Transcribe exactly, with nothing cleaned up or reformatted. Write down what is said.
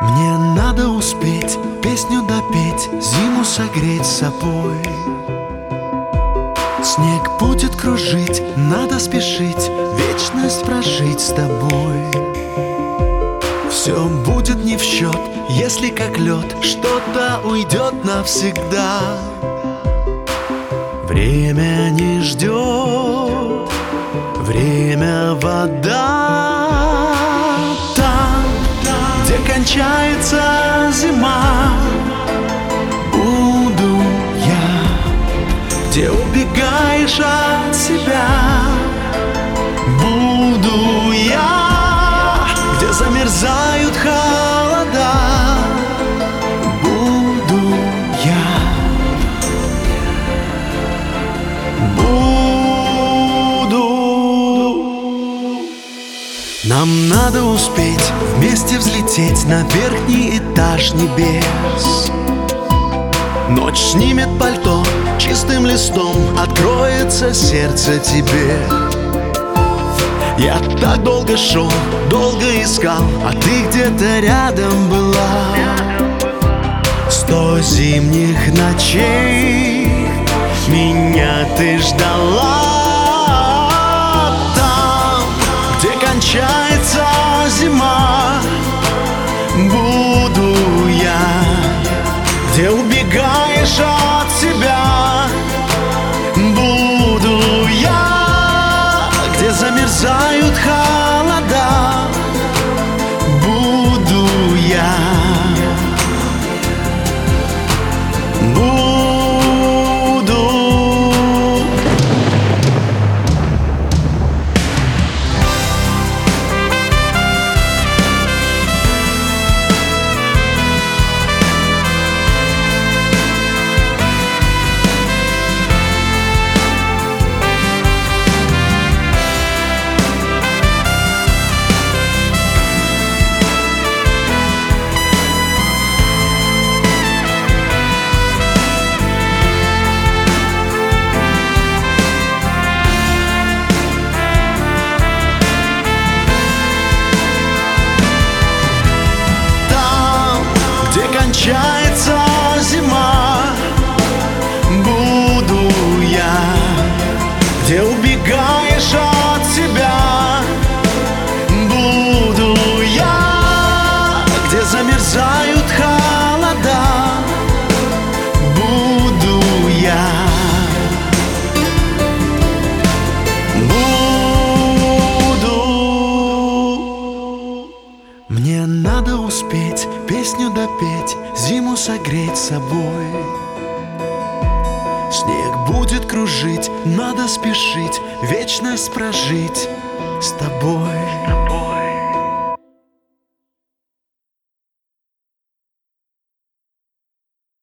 Мне надо успеть песню допеть, зиму согреть собой. Снег будет кружить, надо спешить, вечность прожить с тобой. Все будет не в счет, если как лед что-то уйдет навсегда. Время не ждет, время вода. Там, где кончается зима, буду я. Где убегаешь от себя, буду я. Где замерзают холода, буду я. Буду. Нам надо успеть вместе взлететь на верхний этаж небес. Ночь снимет пальто, чистым листом откроется сердце тебе. Я так долго шел, долго искал, а ты где-то рядом была. Сто зимних ночей меня ты ждала. Там, где кончается зима, буду я. Где убегаешь от себя, буду я. Где замерзают холода, буду я. Буду. Кончается зима, буду я. Где убегаешь от себя, буду я. Где замерзают холода, буду я. Буду. Мне надо успеть песню допеть, зиму согреть собой. Снег будет кружить, надо спешить, вечность прожить с тобой.